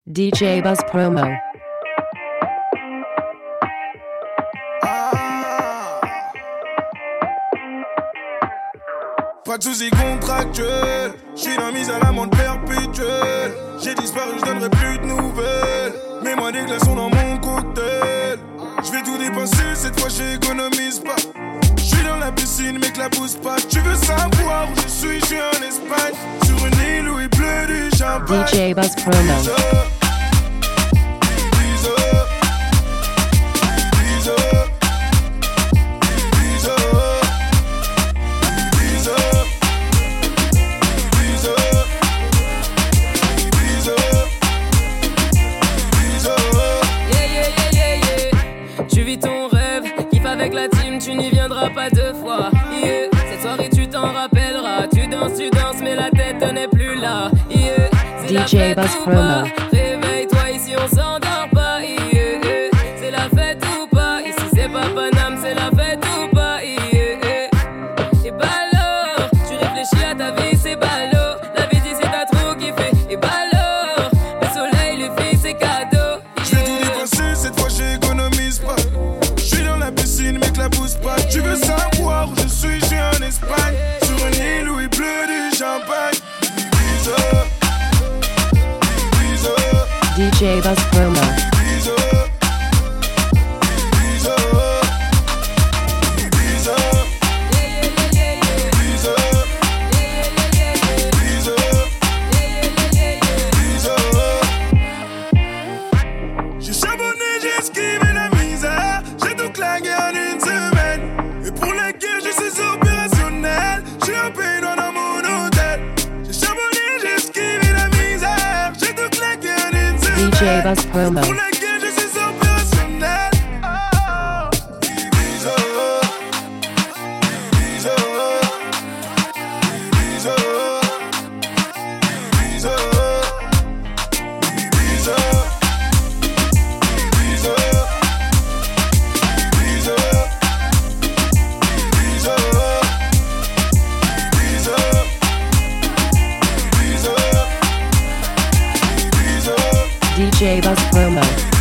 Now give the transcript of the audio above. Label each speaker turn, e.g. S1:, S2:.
S1: DJ Buzz Promo.
S2: Pas de soucis contractuels, j'suis dans mise à l'amende perpétuelle. J'ai disparu, j'donnerai plus de nouvelles. Mets-moi des glaçons dans mon cocktail. J'vais tout dépenser, cette fois j'économise pas. J'suis dans la piscine, mais que la pousse pas. Tu veux savoir où je suis en Espagne. Sur une île où il pleut du champagne.
S1: DJ Buzz Promo.
S3: Avec la team, tu n'y viendras pas deux fois. Yeah. Cette soirée, tu t'en rappelleras. Tu danses, mais la tête n'est plus là. Yeah. C'est la fête ou pas. Réveille-toi, ici on s'endort pas. Yeah. C'est la fête ou pas. Ici c'est pas Paname, c'est la fête ou pas. Yeah. Et ballot, tu réfléchis à ta vie, c'est ballot. La vie dit c'est t'as trop kiffé. Et ballot, le soleil, les filles, c'est cadeau. Yeah.
S2: Je vais tout dépenser, cette fois j'économise pas. Mais que la pousse pas. Tu veux savoir où je suis en Espagne. Sur une île où il pleut du champagne.
S1: DJ Buzz Promo.
S2: J'ai charbonné, j'ai esquivé la misère. J'ai tout claqué en une semaine. Et pour laquelle je suis opérationnel. J'ai un pays dans mon hôtel. J'ai charbonné, j'ai esquivé la misère. J'ai tout claqué en une semaine.
S1: DJ Buzz Promo.
S2: Pour laquelle je suis opérationnel.
S1: DJ Buzz Promo.